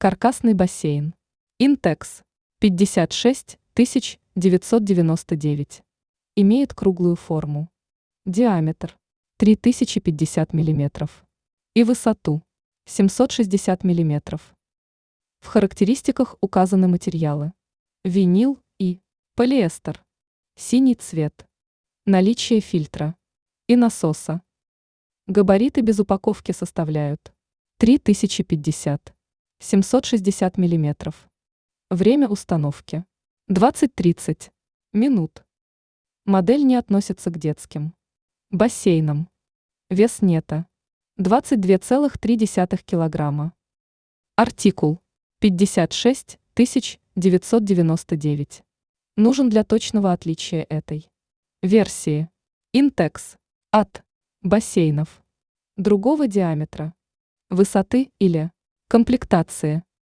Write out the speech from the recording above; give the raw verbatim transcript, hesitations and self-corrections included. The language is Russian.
Каркасный бассейн. Интекс. пятьдесят шесть тысяч девятьсот девяносто девять. Имеет круглую форму. Диаметр три тысячи пятьдесят миллиметров. И высоту семьсот шестьдесят миллиметров. В характеристиках указаны материалы: винил и полиэстер. Синий цвет. Наличие фильтра и насоса. Габариты без упаковки составляют три тысячи пятьдесят семьсот шестьдесят миллиметров. Время установки двадцать-тридцать минут. Модель не относится к детским бассейнам. Вес нета двадцать два целых три десятых килограмма. Артикул пятьдесят шесть тысяч девятьсот девяносто девять. Нужен для точного отличия этой версии Интекс от бассейнов другого диаметра, высоты или комплектации.